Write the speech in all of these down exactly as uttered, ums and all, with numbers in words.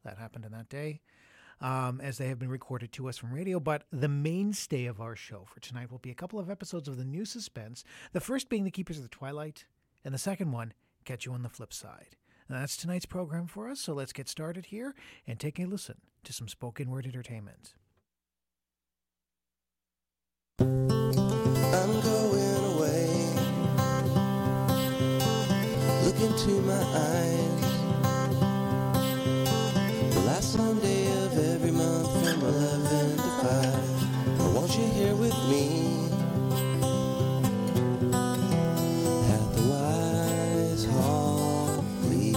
that happened in that day, um, as they have been recorded to us from radio. But the mainstay of our show for tonight will be a couple of episodes of the new Suspense, the first being The Keepers of the Twilight, and the second one, Catch You on the Flip Side. And that's tonight's program for us, so let's get started here and take a listen to some spoken word entertainment. I'm going away. Look into my eyes. The last Sunday of every month from eleven to five. I want you here with me at the Wise Hall Fleet.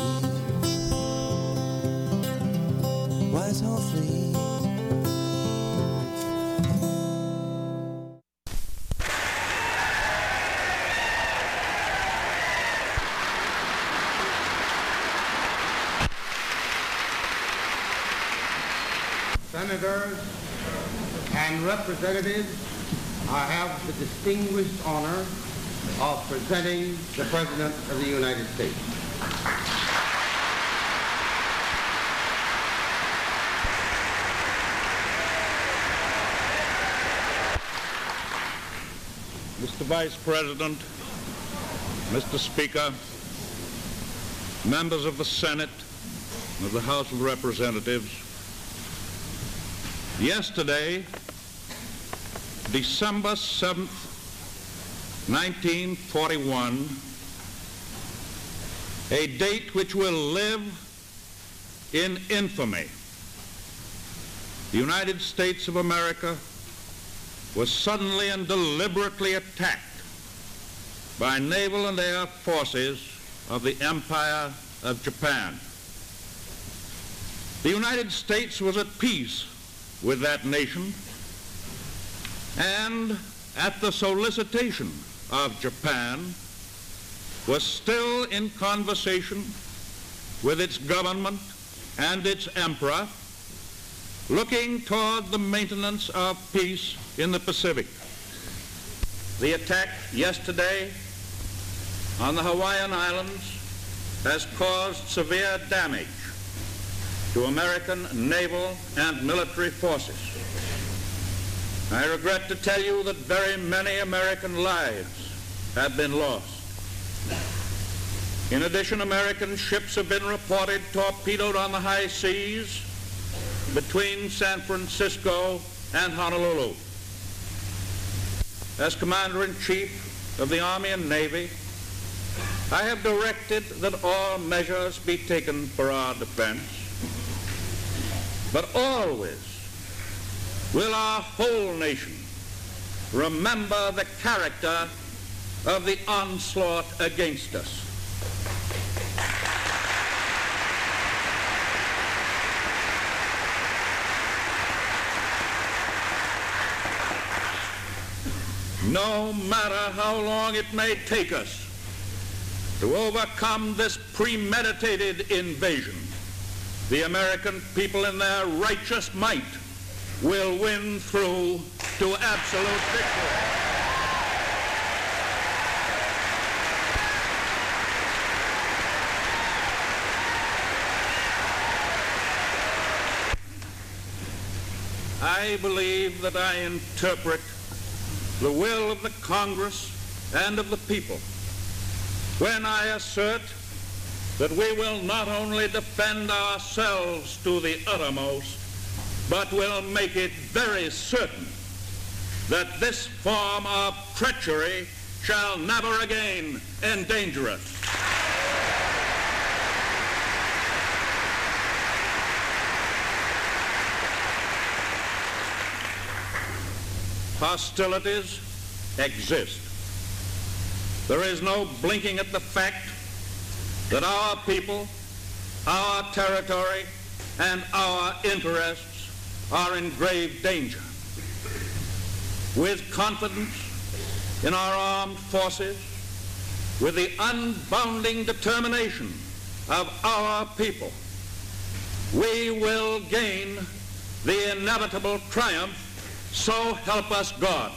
Wise Hall Fleet. Senators and representatives, I have the distinguished honor of presenting the President of the United States. Mister Vice President, Mister Speaker, members of the Senate, of the House of Representatives, yesterday, December seventh, nineteen forty-one, a date which will live in infamy, the United States of America was suddenly and deliberately attacked by naval and air forces of the Empire of Japan. The United States was at peace with that nation, and at the solicitation of Japan was still in conversation with its government and its emperor, looking toward the maintenance of peace in the Pacific. The attack yesterday on the Hawaiian Islands has caused severe damage to American naval and military forces. I regret to tell you that very many American lives have been lost. In addition, American ships have been reported torpedoed on the high seas between San Francisco and Honolulu. As Commander-in-Chief of the Army and Navy, I have directed that all measures be taken for our defense. But always will our whole nation remember the character of the onslaught against us. No matter how long it may take us to overcome this premeditated invasion, the American people in their righteous might will win through to absolute victory. I believe that I interpret the will of the Congress and of the people when I assert that we will not only defend ourselves to the uttermost, but will make it very certain that this form of treachery shall never again endanger us. Hostilities exist. There is no blinking at the fact that our people, our territory, and our interests are in grave danger. With confidence in our armed forces, with the unbounding determination of our people, we will gain the inevitable triumph. So help us God.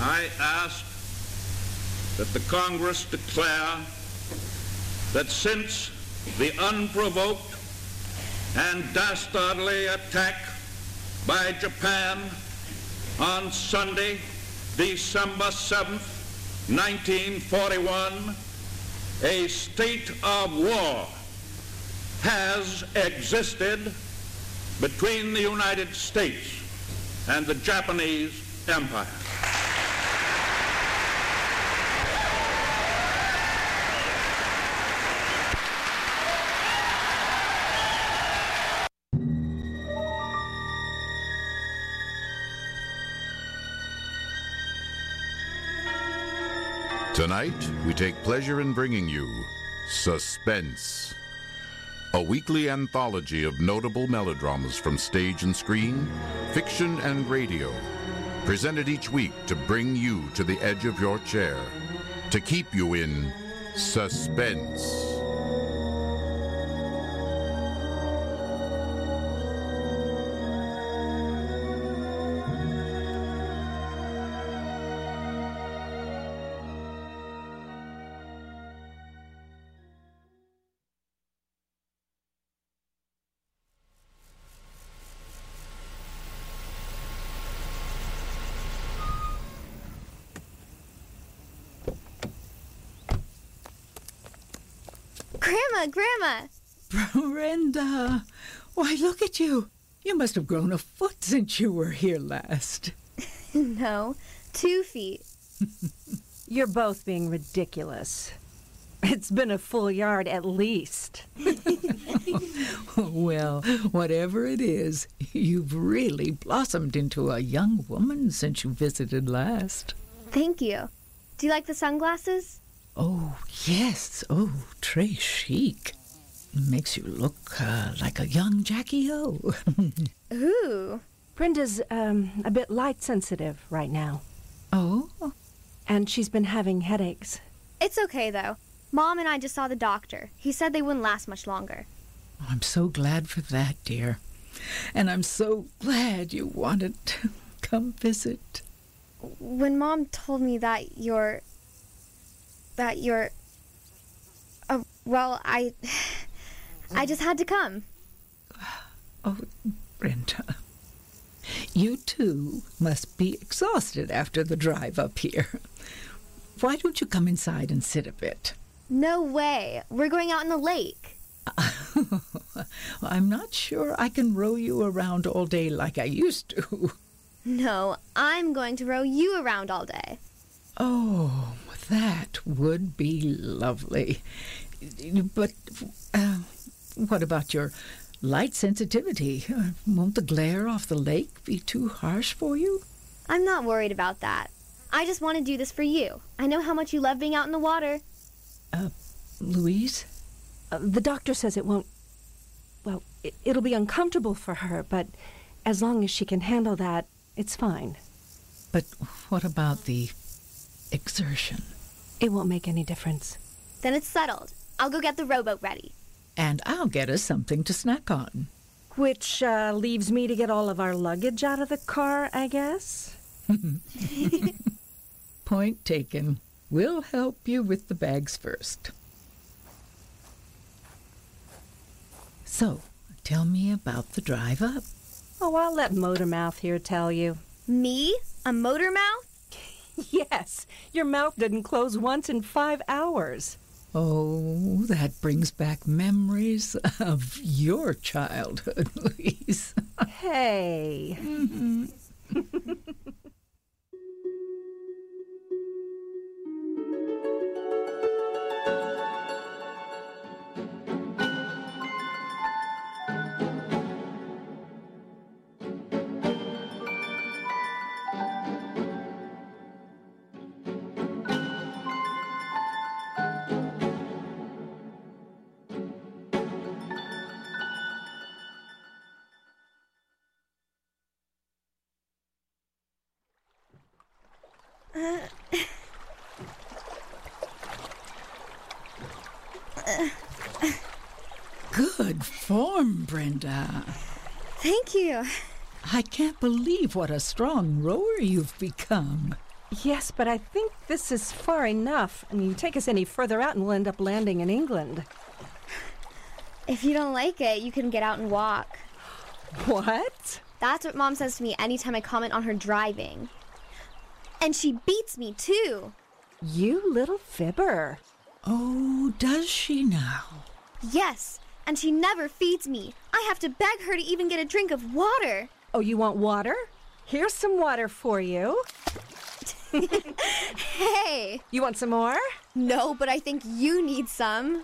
I ask that the Congress declare that since the unprovoked and dastardly attack by Japan on Sunday, December seventh, nineteen forty-one, a state of war has existed between the United States and the Japanese Empire. Tonight, we take pleasure in bringing you Suspense, a weekly anthology of notable melodramas from stage and screen, fiction and radio, presented each week to bring you to the edge of your chair, to keep you in suspense. Grandma, Grandma! Brenda, why, look at you. You must have grown a foot since you were here last. No, two feet. You're both being ridiculous. It's been a full yard at least. Well, whatever it is, you've really blossomed into a young woman since you visited last. Thank you. Do you like the sunglasses? Oh, yes. Oh, très chic. Makes you look uh, like a young Jackie O. Ooh. Brenda's um, a bit light-sensitive right now. Oh? And she's been having headaches. It's okay, though. Mom and I just saw the doctor. He said they wouldn't last much longer. I'm so glad for that, dear. And I'm so glad you wanted to come visit. When Mom told me that you're... that you're... Uh, well, I... I just had to come. Oh, Brenda. You, too, must be exhausted after the drive up here. Why don't you come inside and sit a bit? No way. We're going out in the lake. I'm not sure I can row you around all day like I used to. No, I'm going to row you around all day. Oh, that would be lovely. But uh, what about your light sensitivity? Uh, won't the glare off the lake be too harsh for you? I'm not worried about that. I just want to do this for you. I know how much you love being out in the water. Uh, Louise? Uh, the doctor says it won't... Well, it, it'll be uncomfortable for her, but as long as she can handle that, it's fine. But what about the exertion? It won't make any difference. Then it's settled. I'll go get the rowboat ready. And I'll get us something to snack on. Which uh, leaves me to get all of our luggage out of the car, I guess? Point taken. We'll help you with the bags first. So, tell me about the drive up. Oh, I'll let Motormouth here tell you. Me? A motor mouth? Yes, your mouth didn't close once in five hours. Oh, that brings back memories of your childhood, Louise. Hey. Mm-hmm. Good form, Brenda. Thank you. I can't believe what a strong rower you've become. Yes, but I think this is far enough. I mean, you take us any further out and we'll end up landing in England. If you don't like it, you can get out and walk. What? That's what Mom says to me anytime I comment on her driving. And she beats me, too. You little fibber. Oh, does she now? Yes, and she never feeds me. I have to beg her to even get a drink of water. Oh, you want water? Here's some water for you. Hey! You want some more? No, but I think you need some.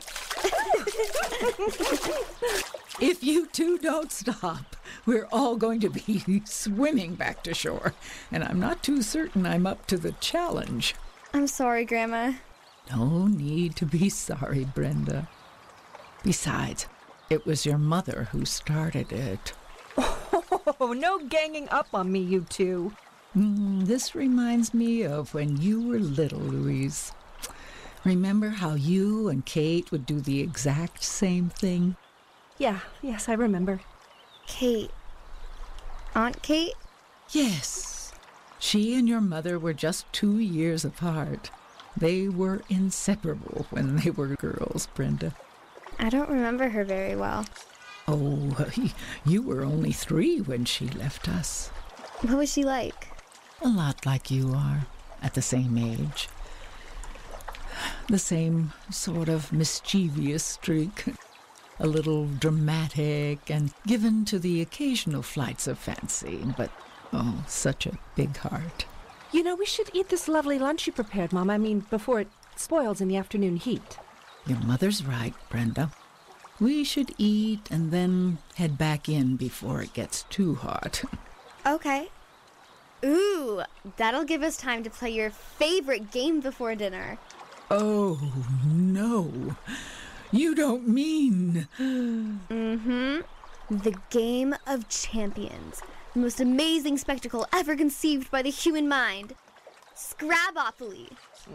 If you two don't stop, we're all going to be swimming back to shore, and I'm not too certain I'm up to the challenge. I'm sorry, Grandma. No need to be sorry, Brenda. Besides, it was your mother who started it. Oh, no ganging up on me, you two. Mm, this reminds me of when you were little, Louise. Remember how you and Kate would do the exact same thing? Yeah, yes, I remember. Kate. Aunt Kate? Yes. She and your mother were just two years apart. They were inseparable when they were girls, Brenda. I don't remember her very well. Oh, you were only three when she left us. What was she like? A lot like you are, at the same age. The same sort of mischievous streak. A little dramatic and given to the occasional flights of fancy, but, oh, such a big heart. You know, we should eat this lovely lunch you prepared, Mom. I mean, before it spoils in the afternoon heat. Your mother's right, Brenda. We should eat and then head back in before it gets too hot. Okay. Ooh, that'll give us time to play your favorite game before dinner. Oh, no. You don't mean... Mm-hmm. The Game of Champions. The most amazing spectacle ever conceived by the human mind. Scrabopoly.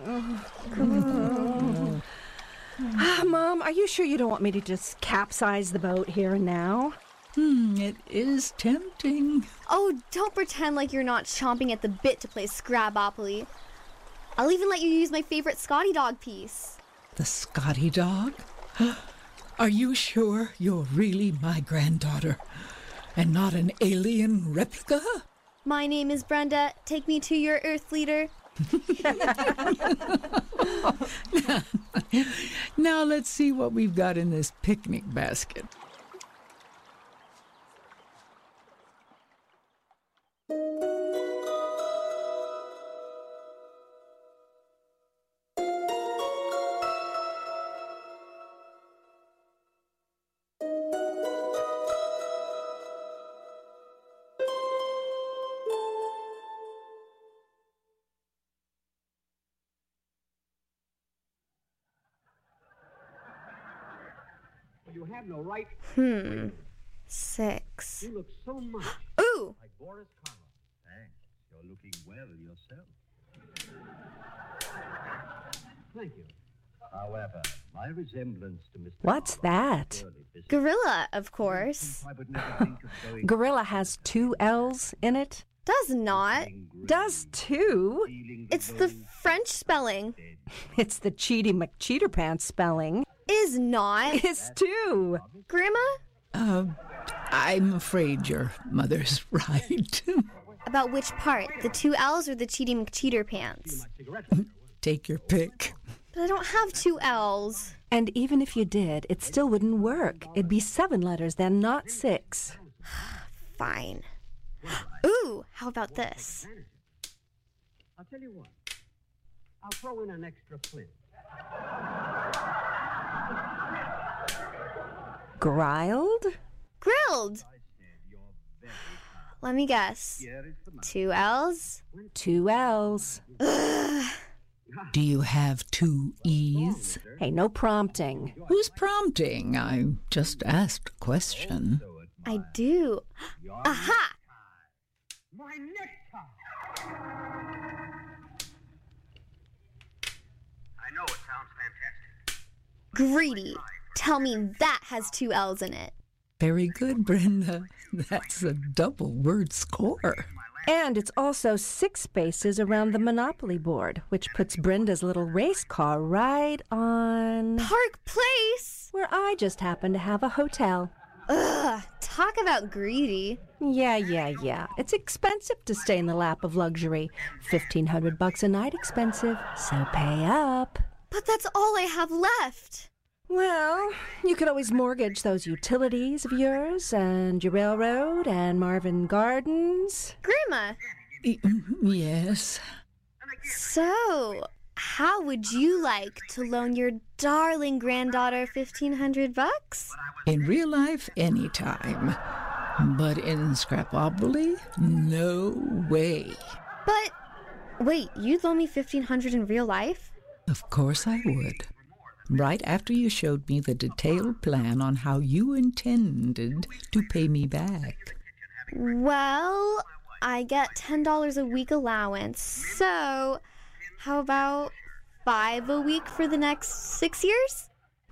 Oh. Ah, Mom, are you sure you don't want me to just capsize the boat here and now? Hmm, it is tempting. Oh, don't pretend like you're not chomping at the bit to play Scrabopoly. I'll even let you use my favorite Scotty dog piece. The Scotty dog? Are you sure you're really my granddaughter and not an alien replica? My name is Brenda. Take me to your Earth leader. Now let's see what we've got in this picnic basket. You have no right. Hmm. Six. You look so much Ooh! like Boris Karloff. Thanks. You're looking well yourself. Thank you. However, my resemblance to Mister What's that? Gorilla, of course. I would never think of going Gorilla has two L's in it. Does not. Does too. It's the French spelling. It's the Cheaty McCheaterpants spelling. Is not. Is too. Grandma? Uh, I'm afraid your mother's right. About which part? The two L's or the Cheaty McCheater pants? Take your pick. But I don't have two L's. And even if you did, it still wouldn't work. It'd be seven letters then, not six. Fine. Ooh, how about this? I'll tell you what. I'll throw in an extra flint. Grilled? Grilled. Let me guess. Two L's? Two L's. Do you have two E's? Hey, no prompting. Who's prompting? I just asked a question. I do. Aha! My necktie! I know it sounds fantastic. Greedy. Tell me that has two L's in it. Very good, Brenda. That's a double word score. And it's also six spaces around the Monopoly board, which puts Brenda's little race car right on... Park Place? Where I just happen to have a hotel. Ugh, talk about greedy. Yeah, yeah, yeah. It's expensive to stay in the lap of luxury. Fifteen hundred bucks a night expensive, so pay up. But that's all I have left. Well, you could always mortgage those utilities of yours, and your railroad, and Marvin Gardens. Grandma. Yes. So, how would you like to loan your darling granddaughter fifteen hundred bucks? In real life, anytime. But in Scrapopoly, no way. But, wait, you'd loan me fifteen hundred in real life? Of course I would. Right after you showed me the detailed plan on how you intended to pay me back. Well, I get ten dollars a week allowance, so how about five a week for the next six years?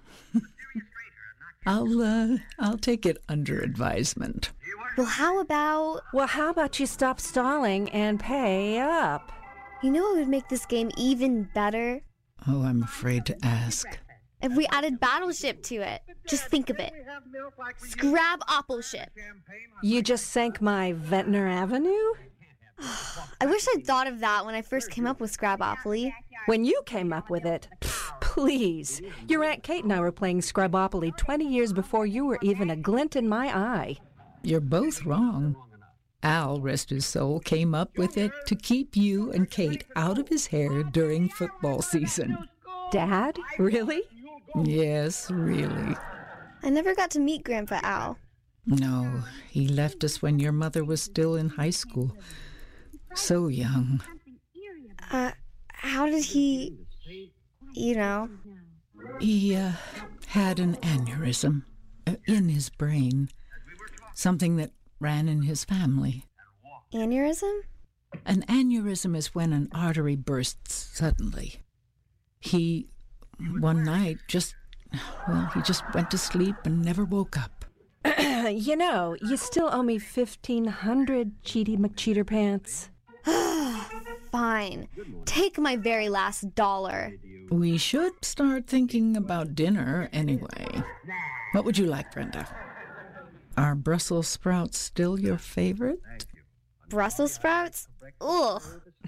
I'll, uh, I'll take it under advisement. Well, how about... Well, how about you stop stalling and pay up? You know what would make this game even better? Oh, I'm afraid to ask. If we added Battleship to it. Just think of it. Scrab-Oppleship. You just sank my Ventnor Avenue? I wish I'd thought of that when I first came up with Scrabopoly. When you came up with it? Pff, please. Your Aunt Kate and I were playing Scrabopoly twenty years before you were even a glint in my eye. You're both wrong. Al, rest his soul, came up with it to keep you and Kate out of his hair during football season. Dad? Really? Yes, really. I never got to meet Grandpa Al. No, he left us when your mother was still in high school. So young. Uh, how did he, you know? He, uh, had an aneurysm uh, in his brain. Something that ran in his family. Aneurysm? An aneurysm is when an artery bursts suddenly. He, one night, just, well, he just went to sleep and never woke up. You know, you still owe me fifteen hundred, Cheaty McCheater Pants. Fine. Take my very last dollar. We should start thinking about dinner anyway. What would you like, Brenda? Are Brussels sprouts still your favorite? Brussels sprouts? Ugh.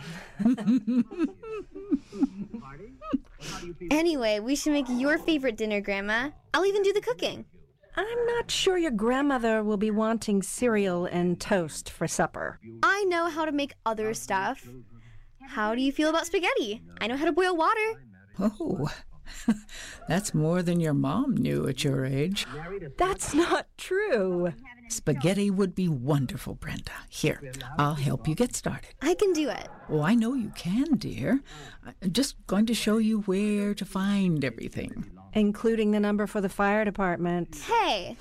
Anyway, we should make your favorite dinner, Grandma. I'll even do the cooking. I'm not sure your grandmother will be wanting cereal and toast for supper. I know how to make other stuff. How do you feel about spaghetti? I know how to boil water. Oh, that's more than your mom knew at your age. That's not true. Spaghetti would be wonderful, Brenda. Here, I'll help you get started. I can do it. Oh, I know you can, dear. I'm just going to show you where to find everything. Including the number for the fire department. Hey!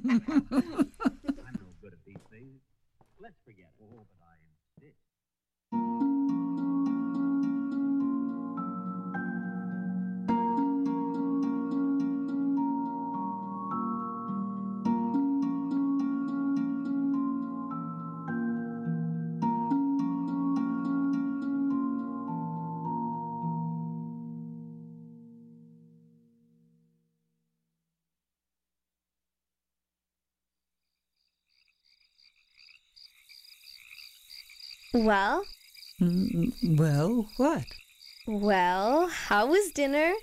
Well? Mm, well, what? Well, how was dinner?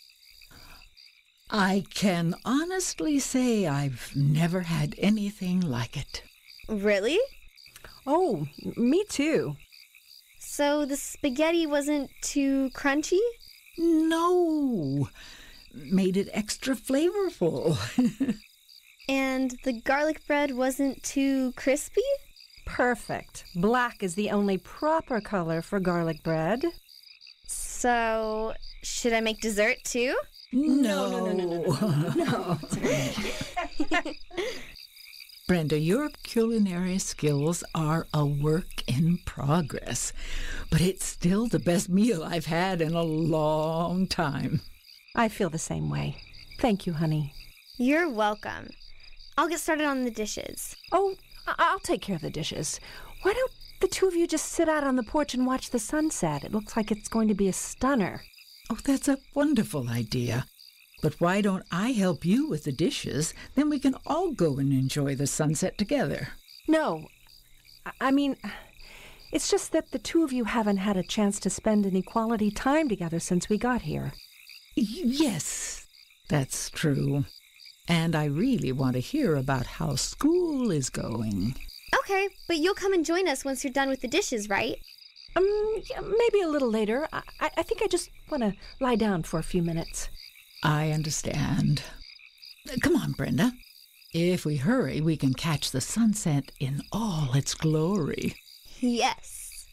I can honestly say I've never had anything like it. Really? Oh, me too. So the spaghetti wasn't too crunchy? No. Made it extra flavorful. And the garlic bread wasn't too crispy? Perfect. Black is the only proper color for garlic bread. So, should I make dessert too? No, no, no, no, no, no. no. Brenda, your culinary skills are a work in progress, but it's still the best meal I've had in a long time. I feel the same way. Thank you, honey. You're welcome. I'll get started on the dishes. Oh, I- I'll take care of the dishes. Why don't the two of you just sit out on the porch and watch the sunset? It looks like it's going to be a stunner. Oh, that's a wonderful idea. But why don't I help you with the dishes? Then we can all go and enjoy the sunset together. No, I- I mean, it's just that the two of you haven't had a chance to spend any quality time together since we got here. Y- yes, that's true. And I really want to hear about how school is going. Okay, but you'll come and join us once you're done with the dishes, right? Um, yeah, maybe a little later. I, I I think I just want to lie down for a few minutes. I understand. Come on, Brenda. If we hurry, we can catch the sunset in all its glory. Yes.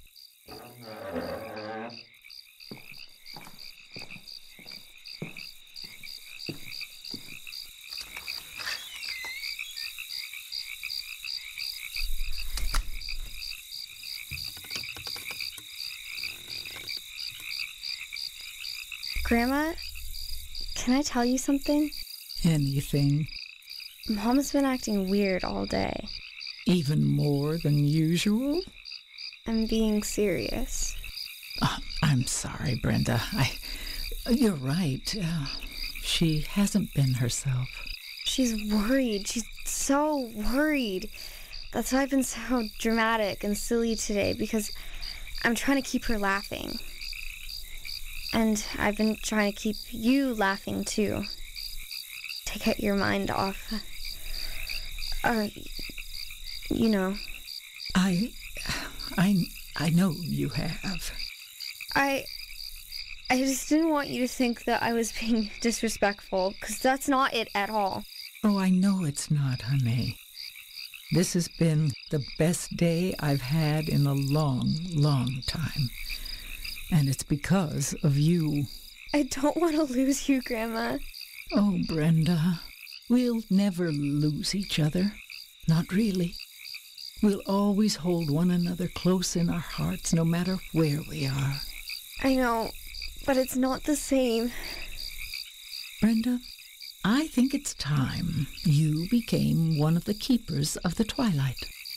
Grandma, can I tell you something? Anything? Mom's been acting weird all day. Even more than usual? I'm being serious. Oh, I'm sorry, Brenda. I, you're right. Uh, she hasn't been herself. She's worried. She's so worried. That's why I've been so dramatic and silly today, because I'm trying to keep her laughing. And I've been trying to keep you laughing, too. To get your mind off. Uh, you know. I, I, I know you have. I, I just didn't want you to think that I was being disrespectful, because that's not it at all. Oh, I know it's not, honey. This has been the best day I've had in a long, long time. And it's because of you. I don't want to lose you, Grandma. Oh, Brenda, we'll never lose each other. Not really. We'll always hold one another close in our hearts, no matter where we are. I know, but it's not the same. Brenda, I think it's time you became one of the keepers of the twilight.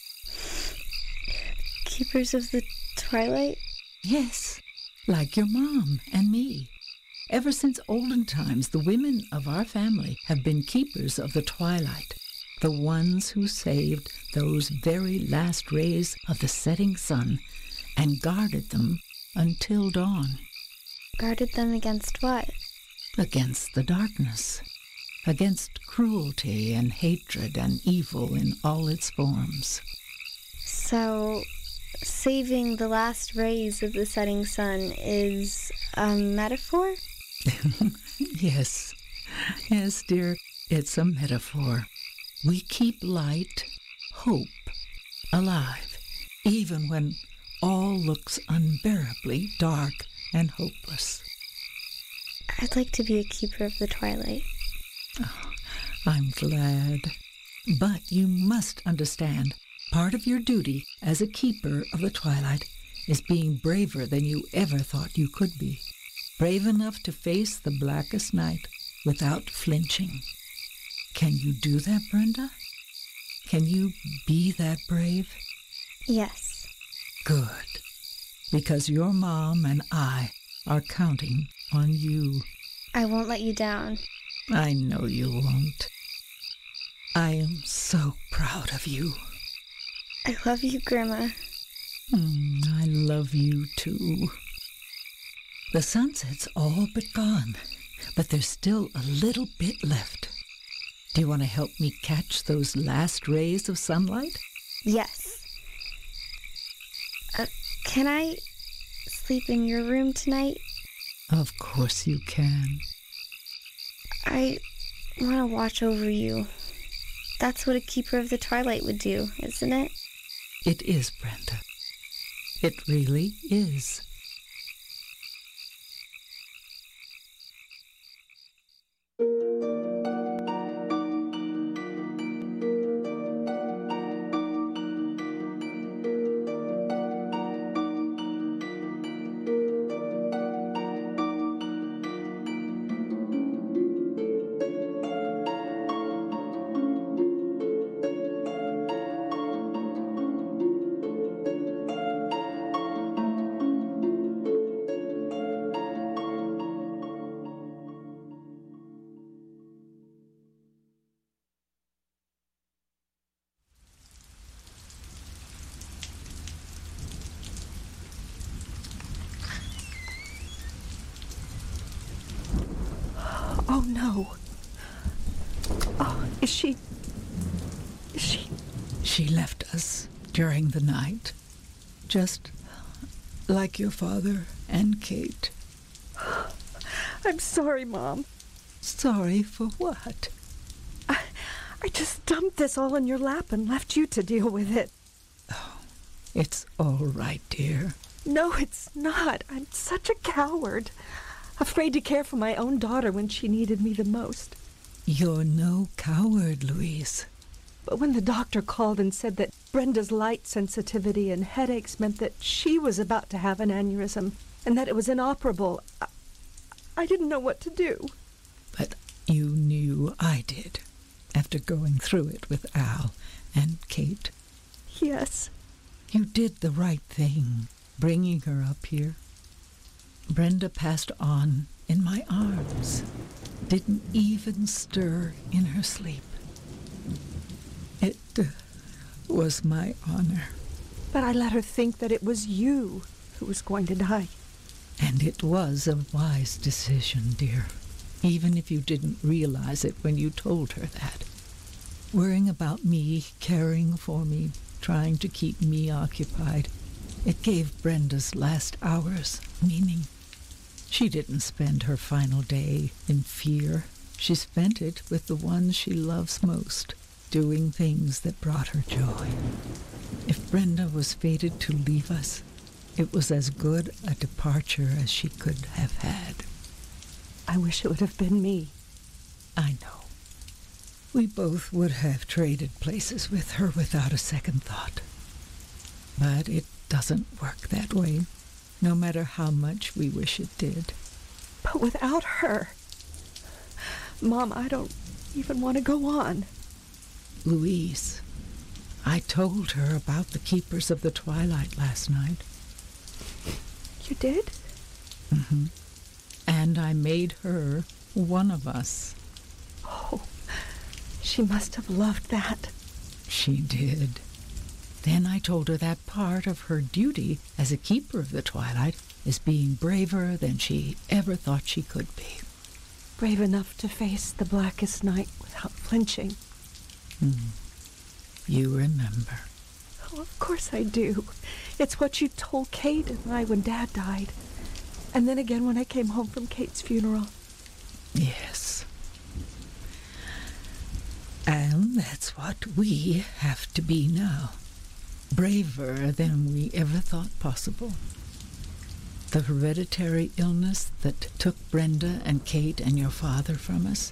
Keepers of the twilight? Yes, like your mom and me. Ever since olden times, the women of our family have been keepers of the twilight, the ones who saved those very last rays of the setting sun and guarded them until dawn. Guarded them against what? Against the darkness, against cruelty and hatred and evil in all its forms. So, saving the last rays of the setting sun is a metaphor? Yes, yes, dear, it's a metaphor. We keep light, hope, alive, even when all looks unbearably dark and hopeless. I'd like to be a keeper of the twilight. Oh, I'm glad. But you must understand, part of your duty as a keeper of the twilight is being braver than you ever thought you could be. Brave enough to face the blackest night without flinching. Can you do that, Brenda? Can you be that brave? Yes. Good. Because your mom and I are counting on you. I won't let you down. I know you won't. I am so proud of you. I love you, Grandma. Mm, I love you too. The sunset's all but gone, but there's still a little bit left. Do you want to help me catch those last rays of sunlight? Yes. Uh, can I sleep in your room tonight? Of course you can. I want to watch over you. That's what a keeper of the twilight would do, isn't it? It is, Brenda. It really is. Oh, no. Oh, is she... Is she... She left us during the night, just like your father and Kate. I'm sorry, Mom. Sorry for what? I, I just dumped this all in your lap and left you to deal with it. Oh, it's all right, dear. No, it's not. I'm such a coward. Afraid to care for my own daughter when she needed me the most. You're no coward, Louise. But when the doctor called and said that Brenda's light sensitivity and headaches meant that she was about to have an aneurysm and that it was inoperable, I, I didn't know what to do. But you knew I did, after going through it with Al and Kate. Yes. You did the right thing, bringing her up here. Brenda passed on in my arms, didn't even stir in her sleep. It uh, was my honor. But I let her think that it was you who was going to die. And it was a wise decision, dear, even if you didn't realize it when you told her that. Worrying about me, caring for me, trying to keep me occupied, it gave Brenda's last hours meaning. She didn't spend her final day in fear. She spent it with the ones she loves most, doing things that brought her joy. If Brenda was fated to leave us, it was as good a departure as she could have had. I wish it would have been me. I know. We both would have traded places with her without a second thought. But it doesn't work that way, no matter how much we wish it did. But without her... Mom, I don't even want to go on. Louise, I told her about the Keepers of the Twilight last night. You did? Mm-hmm. And I made her one of us. Oh, she must have loved that. She did. Then I told her that part of her duty as a Keeper of the Twilight is being braver than she ever thought she could be. Brave enough to face the blackest night without flinching. Mm. You remember. Oh, of course I do. It's what you told Kate and I when Dad died. And then again when I came home from Kate's funeral. Yes. And that's what we have to be now. Braver than we ever thought possible. The hereditary illness that took Brenda and Kate and your father from us.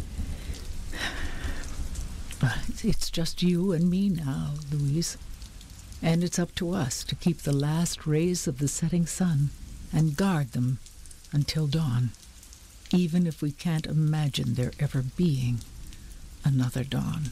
It's just you and me now, Louise. And it's up to us to keep the last rays of the setting sun and guard them until dawn, even if we can't imagine there ever being another dawn.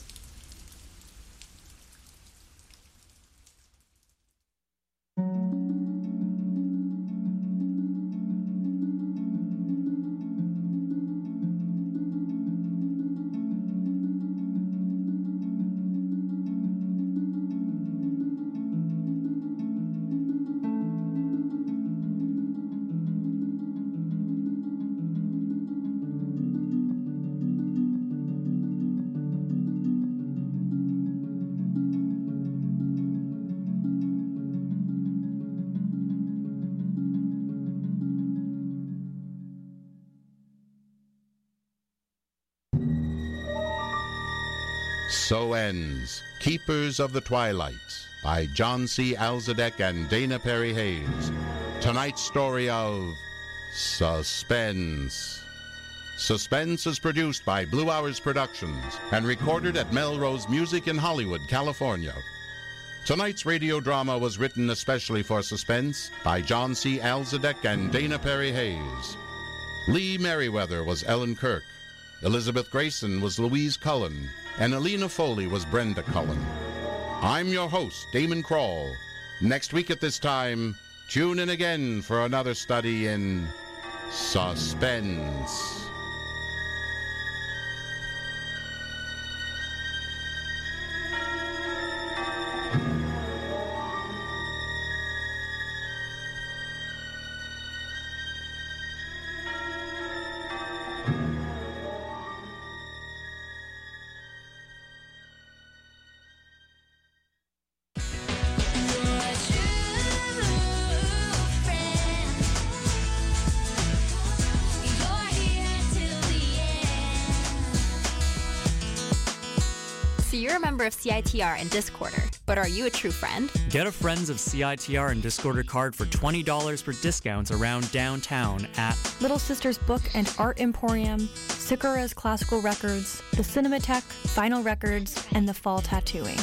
So ends Keepers of the Twilight by John C. Alzadek and Dana Perry Hayes. Tonight's story of Suspense. Suspense is produced by Blue Hours Productions and recorded at Melrose Music in Hollywood, California. Tonight's radio drama was written especially for Suspense by John C. Alzadek and Dana Perry Hayes. Lee Merriweather was Ellen Kirk. Elizabeth Grayson was Louise Cullen, and Alina Foley was Brenda Cullen. I'm your host, Damon Krall. Next week at this time, tune in again for another study in Suspense. Thank you. You're a member of C I T R and Discorder, but are you a true friend? Get a Friends of C I T R and Discorder card for twenty dollars for discounts around downtown at Little Sisters Book and Art Emporium, Sakura's Classical Records, the Cinematheque, Vinyl Records, and the Fall Tattooing.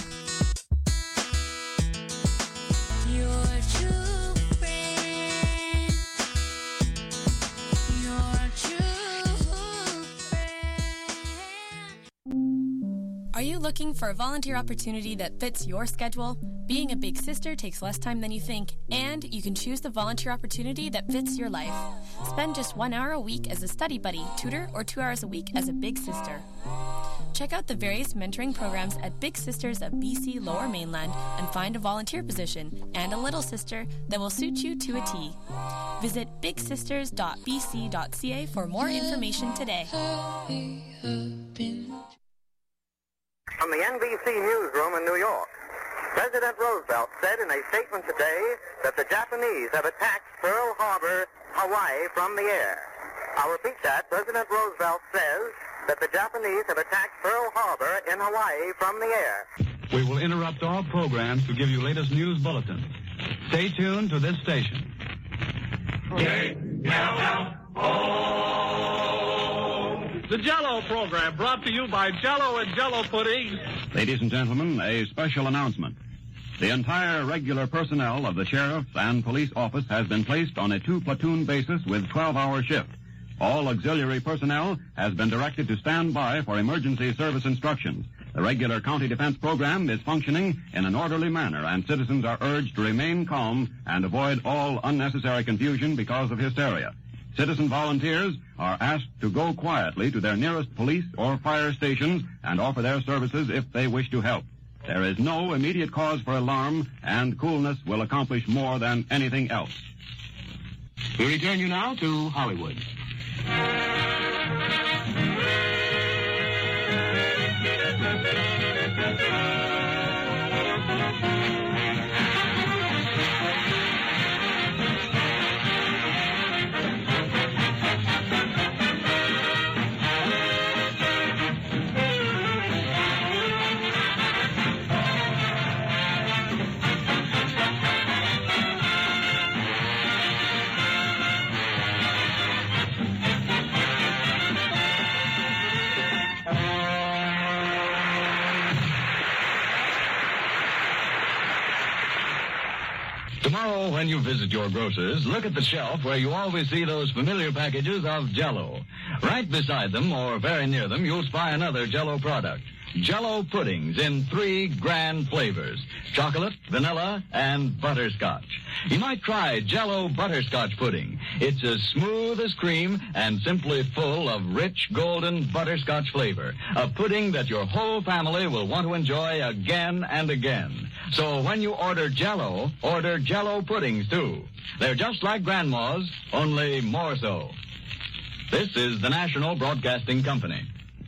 Are you looking for a volunteer opportunity that fits your schedule? Being a big sister takes less time than you think, and you can choose the volunteer opportunity that fits your life. Spend just one hour a week as a study buddy, tutor, or two hours a week as a big sister. Check out the various mentoring programs at Big Sisters of B C Lower Mainland and find a volunteer position and a little sister that will suit you to a T. Visit big sisters dot b c dot c a for more information today. From the N B C newsroom in New York, President Roosevelt said in a statement today that the Japanese have attacked Pearl Harbor, Hawaii, from the air. I'll repeat that. President Roosevelt says that the Japanese have attacked Pearl Harbor in Hawaii from the air. We will interrupt all programs to give you latest news bulletins. Stay tuned to this station. J L L O The Jell-O program brought to you by Jell-O and Jell-O Pudding. Ladies and gentlemen, a special announcement. The entire regular personnel of the sheriff's and police office has been placed on a two-platoon basis with twelve-hour shift. All auxiliary personnel has been directed to stand by for emergency service instructions. The regular county defense program is functioning in an orderly manner, and citizens are urged to remain calm and avoid all unnecessary confusion because of hysteria. Citizen volunteers are asked to go quietly to their nearest police or fire stations and offer their services if they wish to help. There is no immediate cause for alarm, and coolness will accomplish more than anything else. We return you now to Hollywood. Tomorrow, when you visit your grocer's, look at the shelf where you always see those familiar packages of Jell-O. Right beside them, or very near them, you'll spy another Jell-O product. Jell-O puddings in three grand flavors: chocolate, vanilla, and butterscotch. You might try Jell-O butterscotch pudding. It's as smooth as cream and simply full of rich golden butterscotch flavor. A pudding that your whole family will want to enjoy again and again. So when you order Jell-O, order Jell-O puddings too. They're just like Grandma's, only more so. This is the National Broadcasting Company.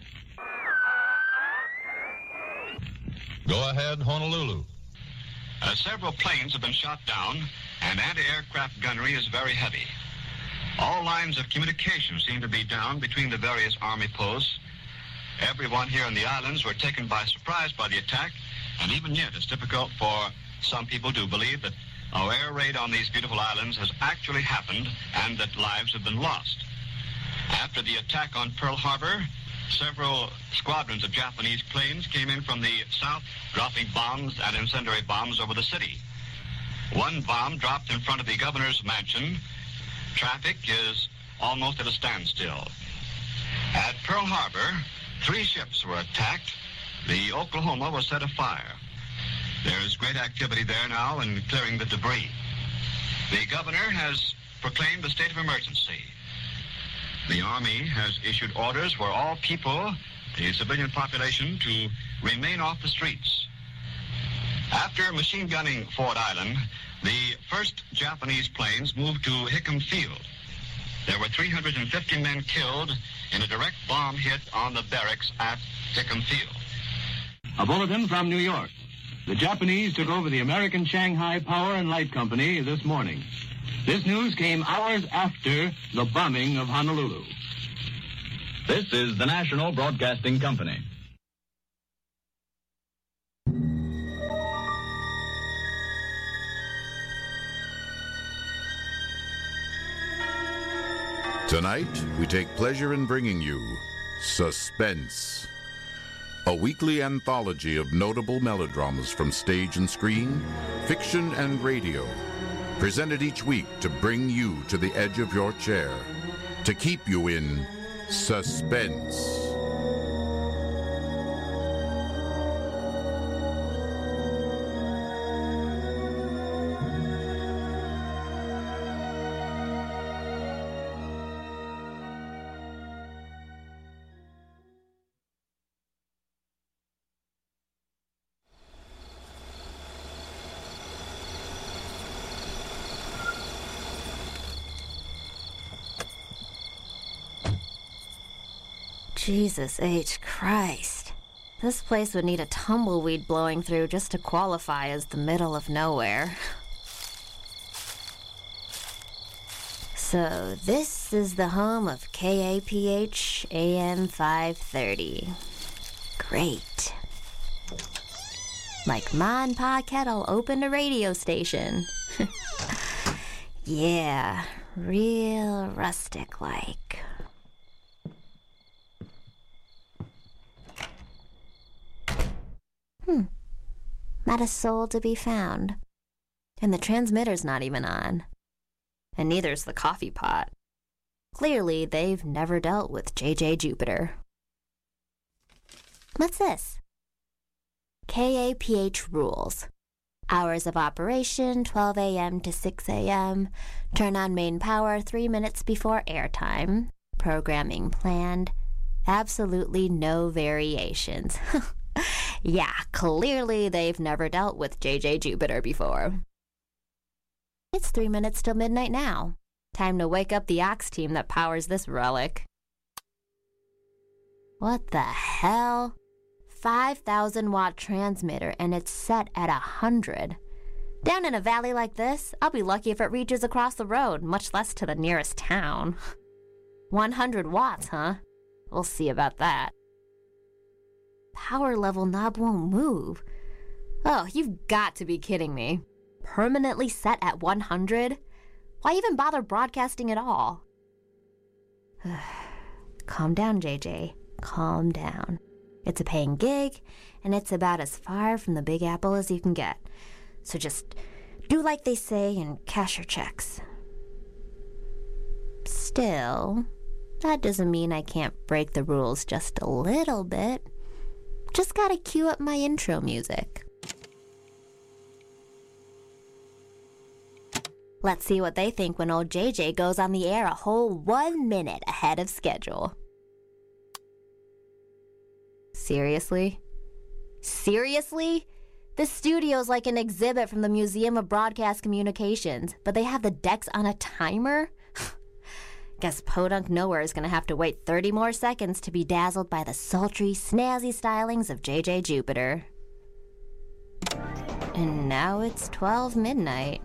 Go ahead, Honolulu. Uh, several planes have been shot down, and anti-aircraft gunnery is very heavy. All lines of communication seem to be down between the various Army posts. Everyone here in the islands were taken by surprise by the attack, and even yet it's difficult for some people to believe that our air raid on these beautiful islands has actually happened and that lives have been lost. After the attack on Pearl Harbor, several squadrons of Japanese planes came in from the south, dropping bombs and incendiary bombs over the city. One bomb dropped in front of the governor's mansion. Traffic is almost at a standstill. At Pearl Harbor, three ships were attacked. The Oklahoma was set afire. There is great activity there now in clearing the debris. The governor has proclaimed a state of emergency. The Army has issued orders for all people, the civilian population, to remain off the streets. After machine gunning Ford Island, the first Japanese planes moved to Hickam Field. There were three hundred fifty men killed in a direct bomb hit on the barracks at Hickam Field. A bulletin from New York. The Japanese took over the American Shanghai Power and Light Company this morning. This news came hours after the bombing of Honolulu. This is the National Broadcasting Company. Tonight, we take pleasure in bringing you Suspense, a weekly anthology of notable melodramas from stage and screen, fiction and radio, presented each week to bring you to the edge of your chair, to keep you in suspense. Jesus H. Christ. This place would need a tumbleweed blowing through just to qualify as the middle of nowhere. So, this is the home of K A P H A M five thirty. Great. Like Ma and Pa Kettle opened a radio station. Yeah, real rustic-like. Hmm. Not a soul to be found. And the transmitter's not even on. And neither's the coffee pot. Clearly, they've never dealt with J J Jupiter. What's this? K A P H rules. Hours of operation, twelve a.m. to six a.m. Turn on main power three minutes before airtime. Programming planned. Absolutely no variations. Yeah, clearly they've never dealt with J J Jupiter before. It's three minutes till midnight now. Time to wake up the ox team that powers this relic. What the hell? five thousand watt transmitter and it's set at one hundred. Down in a valley like this, I'll be lucky if it reaches across the road, much less to the nearest town. one hundred watts, huh? We'll see about that. Power level knob won't move. Oh, you've got to be kidding me. Permanently set at one hundred? Why even bother broadcasting at all? Calm down, J J. Calm down. It's a paying gig, and it's about as far from the Big Apple as you can get. So just do like they say and cash your checks. Still, that doesn't mean I can't break the rules just a little bit. Just gotta cue up my intro music. Let's see what they think when old J J goes on the air a whole one minute ahead of schedule. Seriously? Seriously? This studio's like an exhibit from the Museum of Broadcast Communications, but they have the decks on a timer? Guess Podunk Nowhere is gonna have to wait thirty more seconds to be dazzled by the sultry, snazzy stylings of J J Jupiter. And now it's twelve midnight.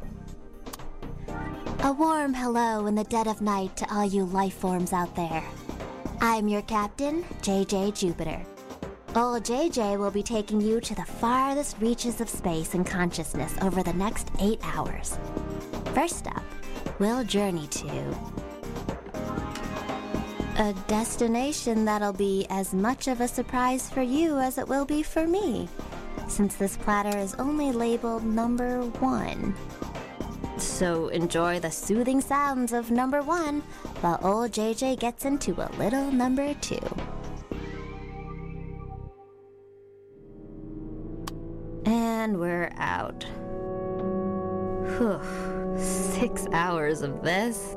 A warm hello in the dead of night to all you life forms out there. I'm your captain, J J Jupiter. Old J J will be taking you to the farthest reaches of space and consciousness over the next eight hours. First up, we'll journey to a destination that'll be as much of a surprise for you as it will be for me, since this platter is only labeled number one. So enjoy the soothing sounds of number one while old J J gets into a little number two. And we're out. Whew, six hours of this.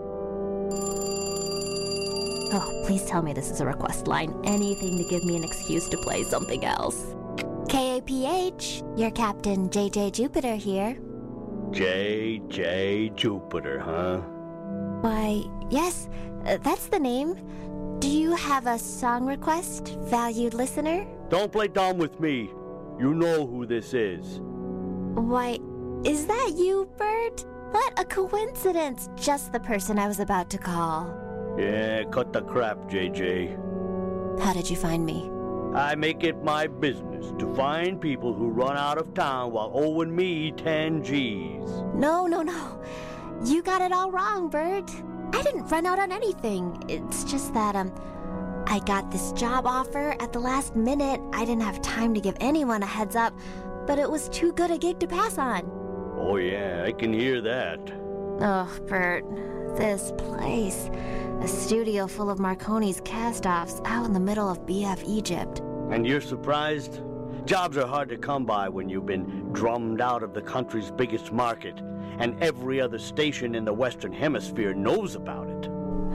Oh, please tell me this is a request line. Anything to give me an excuse to play something else. K A P H, your captain J J Jupiter here. J J Jupiter, huh? Why, yes, uh, that's the name. Do you have a song request, valued listener? Don't play dumb with me. You know who this is. Why, is that you, Bert? What a coincidence. Just the person I was about to call. Yeah, cut the crap, J J. How did you find me? I make it my business to find people who run out of town while owing me ten G's. No, no, no. You got it all wrong, Bert. I didn't run out on anything. It's just that, um, I got this job offer at the last minute. I didn't have time to give anyone a heads up, but it was too good a gig to pass on. Oh, yeah, I can hear that. Oh, Bert, this place. A studio full of Marconi's cast-offs out in the middle of B F Egypt. And you're surprised? Jobs are hard to come by when you've been drummed out of the country's biggest market, and every other station in the Western Hemisphere knows about it.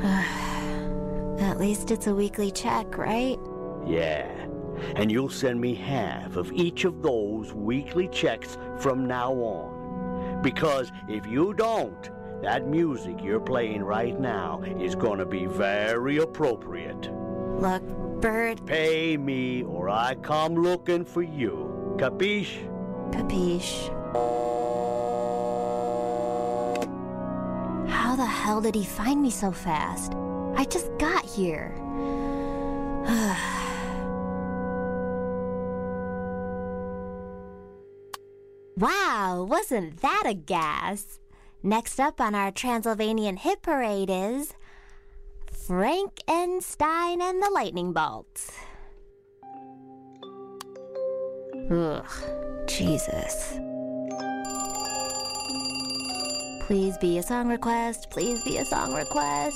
At least it's a weekly check, right? Yeah, and you'll send me half of each of those weekly checks from now on. Because if you don't, that music you're playing right now is gonna be very appropriate. Look, Bert... Pay me or I come looking for you. Capiche? Capiche. How the hell did he find me so fast? I just got here. Wow, wasn't that a gas? Next up on our Transylvanian hit parade is Frankenstein and the Lightning Bolts. Ugh, Jesus. Please be a song request, please be a song request.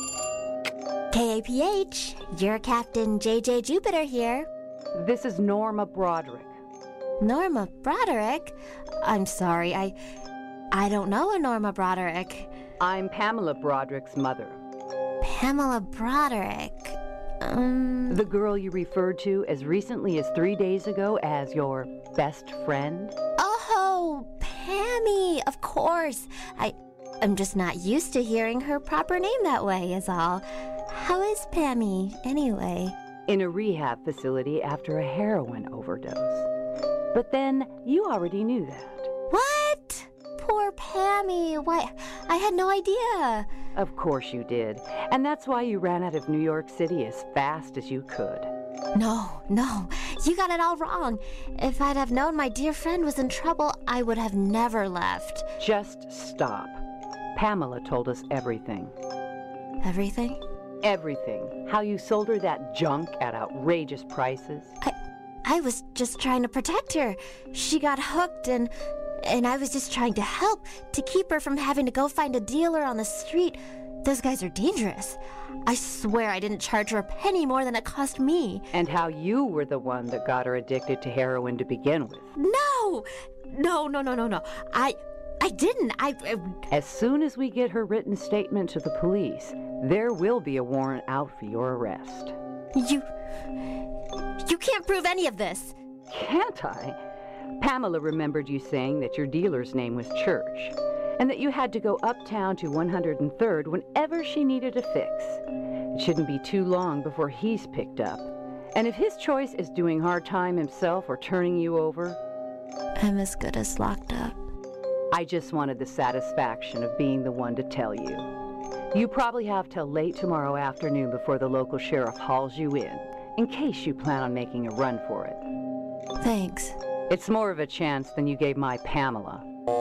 K A P H, your Captain J J Jupiter here. This is Norma Broderick. Norma Broderick? I'm sorry, I... I don't know a Norma Broderick. I'm Pamela Broderick's mother. Pamela Broderick? Um... The girl you referred to as recently as three days ago as your best friend? Oh, Pammy, of course. I, I'm just not used to hearing her proper name that way, is all. How is Pammy, anyway? In a rehab facility after a heroin overdose. But then, you already knew that. What? Poor Pammy. Why, I had no idea. Of course you did. And that's why you ran out of New York City as fast as you could. No, no. You got it all wrong. If I'd have known my dear friend was in trouble, I would have never left. Just stop. Pamela told us everything. Everything? Everything. How you sold her that junk at outrageous prices. I, I was just trying to protect her. She got hooked and... And I was just trying to help, to keep her from having to go find a dealer on the street. Those guys are dangerous. I swear I didn't charge her a penny more than it cost me. And how you were the one that got her addicted to heroin to begin with. No! No, no, no, no, no. I... I didn't. I, I... As soon as we get her written statement to the police, there will be a warrant out for your arrest. You... You can't prove any of this. Can't I? Pamela remembered you saying that your dealer's name was Church, and that you had to go uptown to one hundred third whenever she needed a fix. It shouldn't be too long before he's picked up. And if his choice is doing hard time himself or turning you over... I'm as good as locked up. I just wanted the satisfaction of being the one to tell you. You probably have till late tomorrow afternoon before the local sheriff hauls you in, in case you plan on making a run for it. Thanks. It's more of a chance than you gave my Pamela.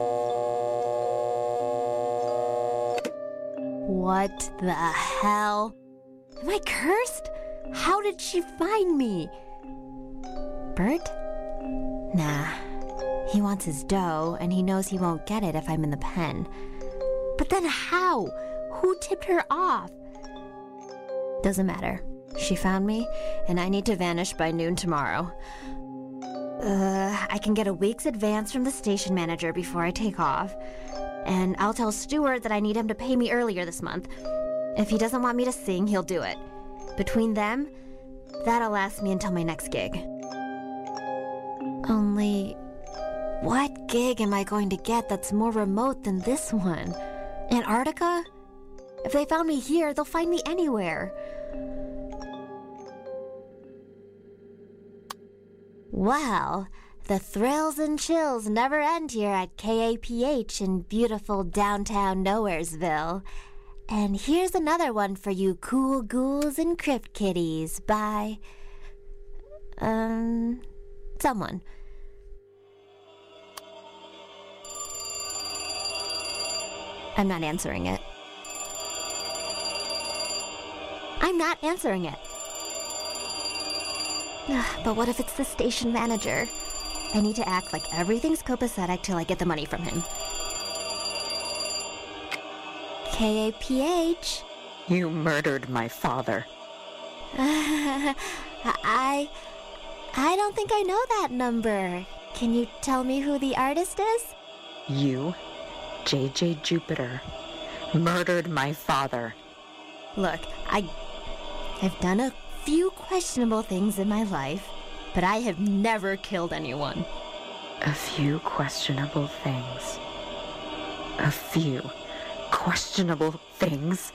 What the hell? Am I cursed? How did she find me? Bert? Nah. He wants his dough, and he knows he won't get it if I'm in the pen. But then how? Who tipped her off? Doesn't matter. She found me, and I need to vanish by noon tomorrow. Uh, I can get a week's advance from the station manager before I take off. And I'll tell Stewart that I need him to pay me earlier this month. If he doesn't want me to sing, he'll do it. Between them, that'll last me until my next gig. Only, what gig am I going to get that's more remote than this one? Antarctica? If they found me here, they'll find me anywhere. Well, the thrills and chills never end here at K A P H in beautiful downtown Nowheresville. And here's another one for you cool ghouls and crypt kitties by... Um... someone. I'm not answering it. I'm not answering it. But what if it's the station manager? I need to act like everything's copacetic till I get the money from him. K A P H. You murdered my father. I... I don't think I know that number. Can you tell me who the artist is? You, J J Jupiter, murdered my father. Look, I... I've done a few questionable things in my life, but I have never killed anyone. A few questionable things. A few questionable things.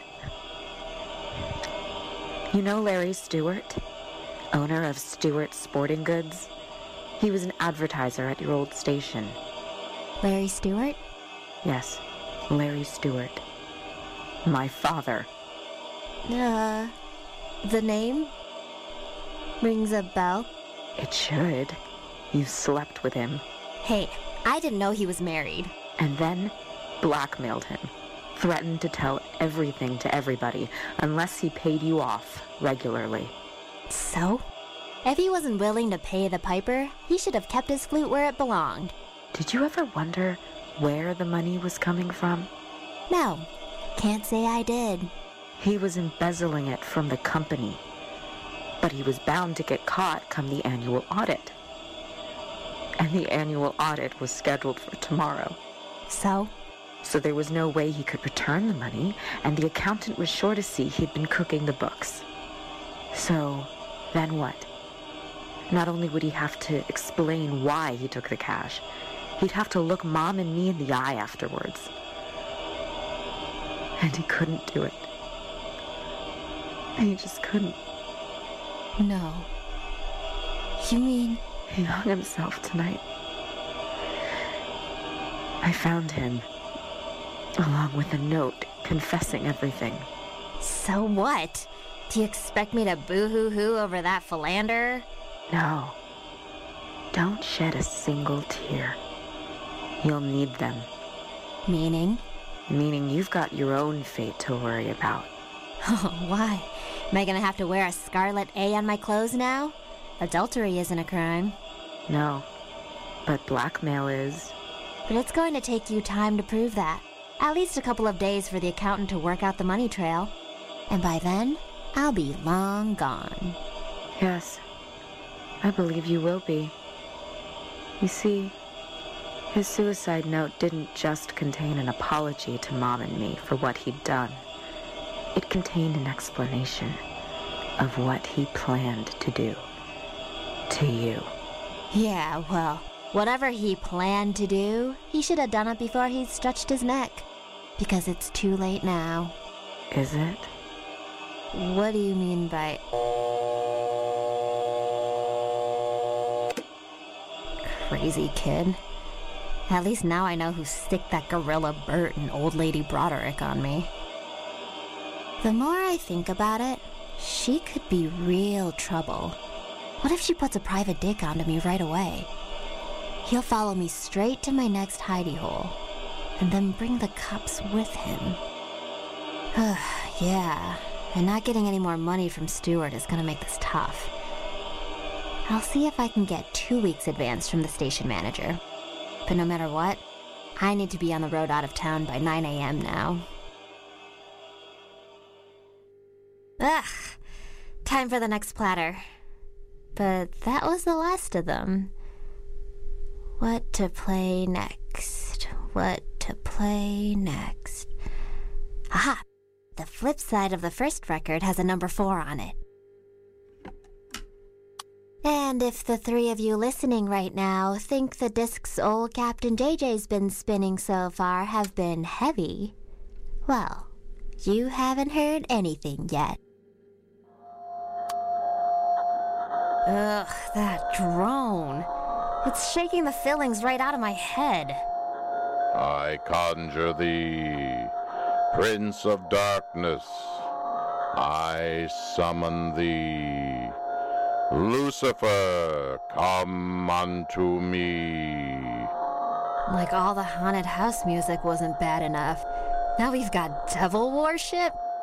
You know Larry Stewart, owner of Stewart Sporting Goods? He was an advertiser at your old station. Larry Stewart? Yes, Larry Stewart. My father. Uh, the name rings a bell. It should. You slept with him. Hey, I didn't know he was married. And then blackmailed him. Threatened to tell everything to everybody unless he paid you off regularly. So? If he wasn't willing to pay the piper, he should have kept his flute where it belonged. Did you ever wonder where the money was coming from? No, can't say I did. He was embezzling it from the company. But he was bound to get caught come the annual audit. And the annual audit was scheduled for tomorrow. So? So there was no way he could return the money, and the accountant was sure to see he'd been cooking the books. So, then what? Not only would he have to explain why he took the cash, he'd have to look Mom and me in the eye afterwards. And he couldn't do it. He just couldn't. No. You mean... He hung himself tonight. I found him, along with a note confessing everything. So what? Do you expect me to boo-hoo-hoo over that philanderer? No. Don't shed a single tear. You'll need them. Meaning? Meaning you've got your own fate to worry about. Oh, why? Am I gonna have to wear a scarlet A on my clothes now? Adultery isn't a crime. No, but blackmail is. But it's going to take you time to prove that. At least a couple of days for the accountant to work out the money trail. And by then, I'll be long gone. Yes, I believe you will be. You see, his suicide note didn't just contain an apology to Mom and me for what he'd done. It contained an explanation of what he planned to do to you. Yeah, well, whatever he planned to do, he should have done it before he stretched his neck. Because it's too late now. Is it? What do you mean by... Crazy kid. At least now I know who sticked that gorilla Bert and old lady Broderick on me. The more I think about it, she could be real trouble. What if she puts a private dick onto me right away? He'll follow me straight to my next hidey hole, and then bring the cops with him. Yeah, and not getting any more money from Stewart is gonna make this tough. I'll see if I can get two weeks advance from the station manager. But no matter what, I need to be on the road out of town by nine a.m. now. Ugh, time for the next platter. But that was the last of them. What to play next? What to play next? Aha! The flip side of the first record has a number four on it. And if the three of you listening right now think the discs old Captain J J's been spinning so far have been heavy, well, you haven't heard anything yet. Ugh, that drone. It's shaking the fillings right out of my head. I conjure thee, Prince of Darkness. I summon thee. Lucifer, come unto me. Like all the haunted house music wasn't bad enough. Now we've got devil worship?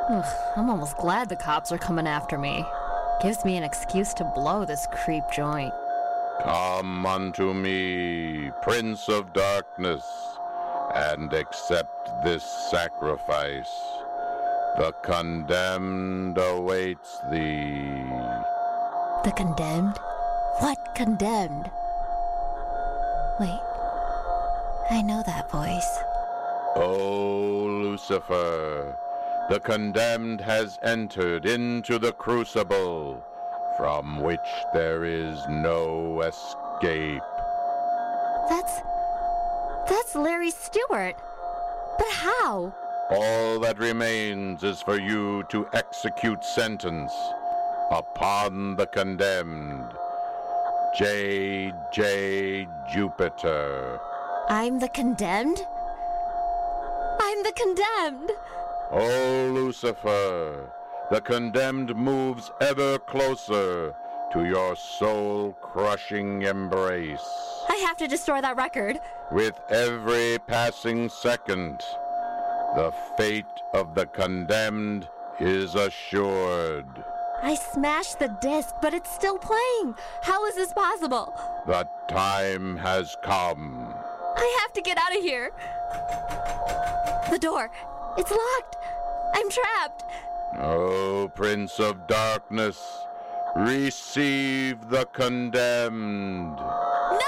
Ugh, I'm almost glad the cops are coming after me. Gives me an excuse to blow this creep joint. Come unto me, Prince of Darkness, and accept this sacrifice. The condemned awaits thee. The condemned? What condemned? Wait, I know that voice. O Lucifer, the condemned has entered into the crucible, from which there is no escape. That's... that's Larry Stewart. But how? All that remains is for you to execute sentence upon the condemned. J. J. Jupiter. I'm the condemned? I'm the condemned! O Lucifer, the condemned moves ever closer to your soul-crushing embrace. I have to destroy that record. With every passing second, the fate of the condemned is assured. I smashed the disc, but it's still playing. How is this possible? The time has come. I have to get out of here. The door. It's locked. I'm trapped. O Prince of Darkness, receive the condemned. No!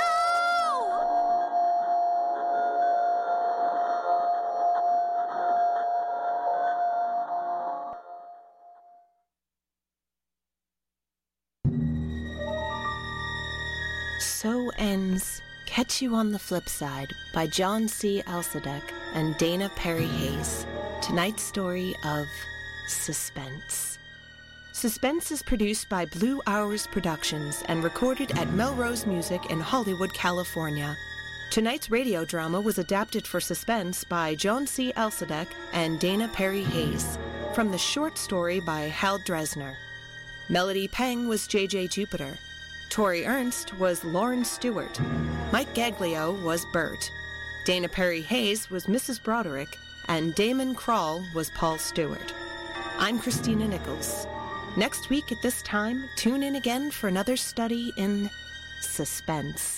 So ends Catch You on the Flip Side by John C. Alsadek and Dana Perry Hayes. Tonight's story of Suspense. Suspense is produced by Blue Hours Productions and recorded at Melrose Music in Hollywood, California. Tonight's radio drama was adapted for Suspense by John C. Alsadek and Dana Perry Hayes from the short story by Hal Dresner. Melody Peng was J J Jupiter. Tori Ernst was Lauren Stewart. Mike Gaglio was Bert. Dana Perry Hayes was Missus Broderick, and Damon Krall was Paul Stewart. I'm Christina Nichols. Next week at this time, tune in again for another study in suspense.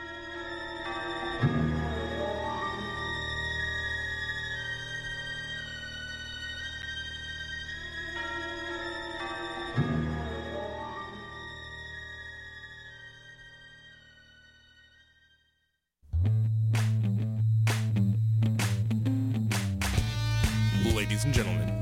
Ladies and gentlemen,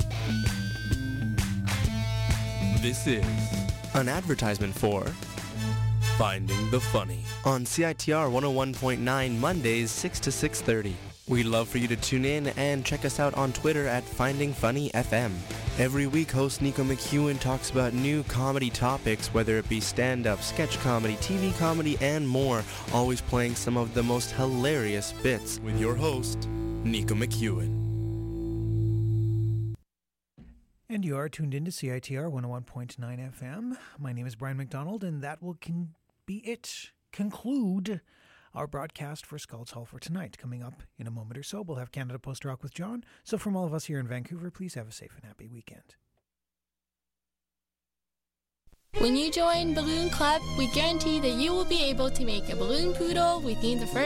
this is an advertisement for Finding the Funny on C I T R one oh one point nine Mondays six to six thirty. We'd love for you to tune in and check us out on Twitter at Finding Funny F M. Every week, host Nico McEwen talks about new comedy topics, whether it be stand-up, sketch comedy, T V comedy, and more, always playing some of the most hilarious bits with your host, Nico McEwen. And you are tuned into C I T R one oh one point nine F M. My name is Brian McDonald, and that will con- be it. Conclude our broadcast for Scald's Hall for tonight. Coming up in a moment or so, we'll have Canada Post Rock with John. So from all of us here in Vancouver, please have a safe and happy weekend. When you join Balloon Club, we guarantee that you will be able to make a balloon poodle within the first